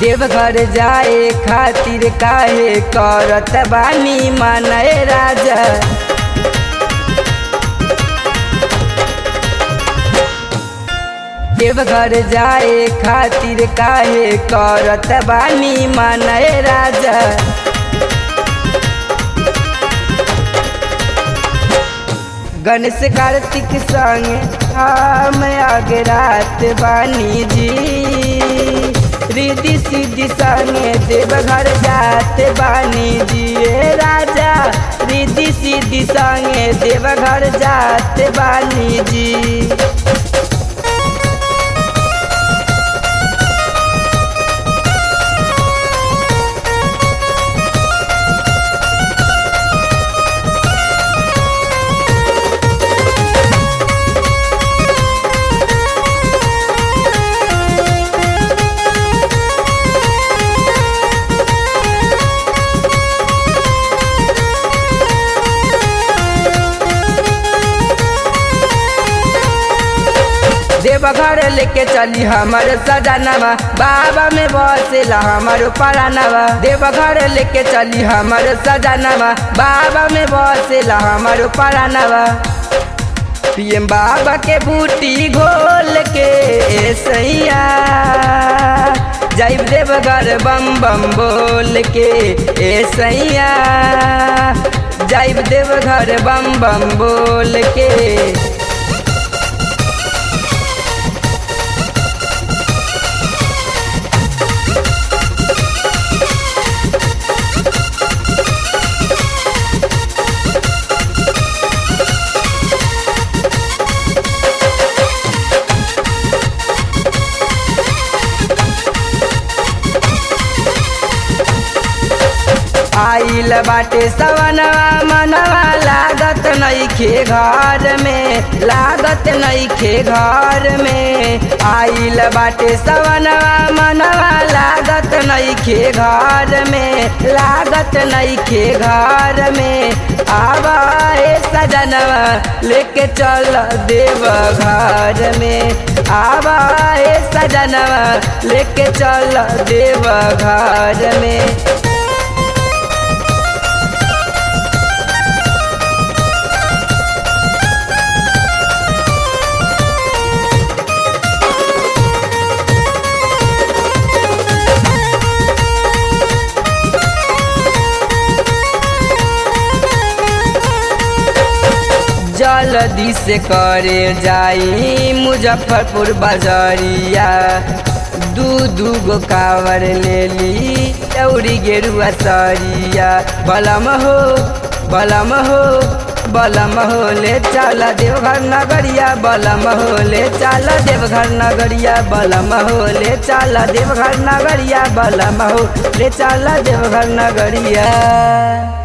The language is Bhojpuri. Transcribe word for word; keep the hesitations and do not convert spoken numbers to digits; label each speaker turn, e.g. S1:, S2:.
S1: देवघर जाए खातिर काहे करत बानी माने राजा। देवघर जाए खातिर काहे करत बानी माने राजा। गणेश कार्तिक संगे हम आगे रात बानी जी। रिद्धि सिद्धि संगे देवघर जात बानी जी राजा। रिद्धि सिद्धि संगे देवघर जात बानी जी। देवघर लेके चली हमर सजनवा बाबा में बसेला हमर परानवा। देवघर लेके चली हमर सजनवा बाबा में बसेला हमर परानवा। पीएम बाबा के बूटी घोल के सैया जाइब देवघर बम बम बोल के ए सैया। जाइब देवघर बम बम बोल के। आइल बाटे सवनवा मनवा लागत नइखे घर में। लागत नइखे घर में। आइल बाटे सवनवा मनवा लागत नइखे घर में। लागत नइखे घर में। आवा ए सजनवा लेके चल देवघर में। आवा ए सजनवा लेके चल देवघर में। जल्दी से करे जाई मुजफ्फरपुर बाजरिया। दू दू गो कावर ले ली दौड़ी गेरुआ सरिया। बलम हो बलम हो बलम हो ले चला देवघर नगरिया। बलम हो ले चला देवघर नगरिया। बलम हो ले चला देवघर नगरिया। बलम हो ले चला देवघर नगरिया।